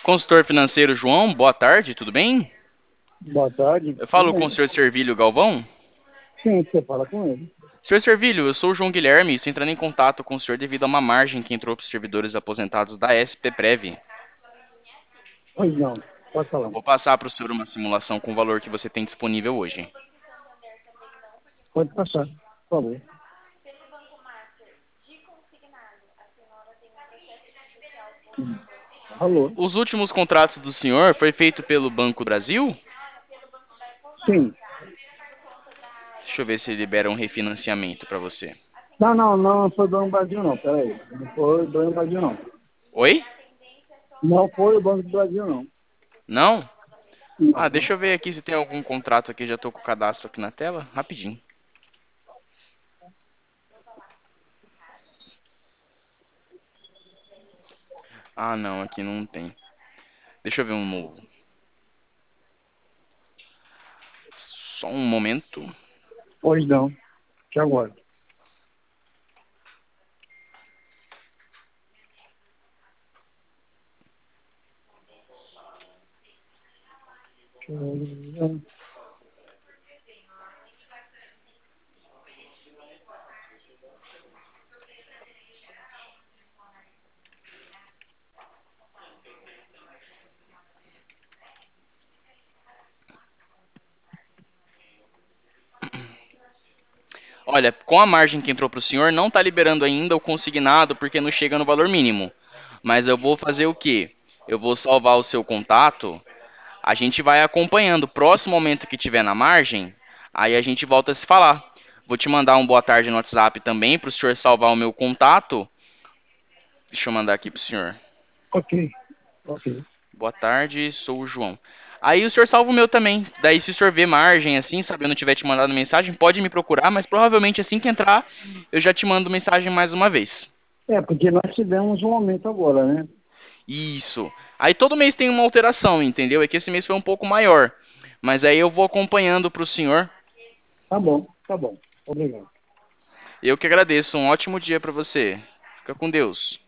Consultor financeiro João, boa tarde, tudo bem? Boa tarde, Eu tudo falo com o bem? senhor Servílio Galvão. Sim, você fala com ele. Senhor Servílio, eu sou o João Guilherme, estou entrando em contato com o senhor devido a uma margem que entrou para os servidores aposentados da SP-Prev. Pois não, pode Eu falar. vou passar para o senhor uma simulação com o valor que você tem disponível hoje. Pode passar, por favor. Alô? Os últimos contratos do senhor foi feito pelo Banco do Brasil? Sim. Deixa eu ver se libera um refinanciamento para você. Não foi o Banco do Brasil, não. Peraí. Não foi o Banco do Brasil, não. Oi? Não foi o Banco do Brasil, não. Não? Ah, Não, deixa eu ver aqui se tem algum contrato aqui. Já estou com o cadastro aqui na tela. Rapidinho. Ah, não, aqui não tem. Deixa eu ver um novo. Só um momento. pois não. Que agora. Olha, com a margem que entrou para o senhor, não está liberando ainda o consignado porque não chega no valor mínimo. Mas eu vou fazer o quê? Eu vou salvar o seu contato. A gente vai acompanhando. Próximo momento que tiver na margem, aí a gente volta a se falar. Vou te mandar um boa tarde no WhatsApp também para o senhor salvar o meu contato. Deixa eu mandar aqui para o senhor. Ok, ok. Boa tarde, sou o João. Aí o senhor salva o meu também. Daí, se o senhor vê margem assim, sabe, eu não tiver te mandado mensagem, pode me procurar, mas provavelmente assim que entrar, eu já te mando mensagem mais uma vez. É, porque nós tivemos um aumento agora, né? Isso. Aí todo mês tem uma alteração, entendeu? É que esse mês foi um pouco maior. Mas aí eu vou acompanhando para o senhor. Tá bom, tá bom. Obrigado. Eu que agradeço. Um ótimo dia para você. Fica com Deus.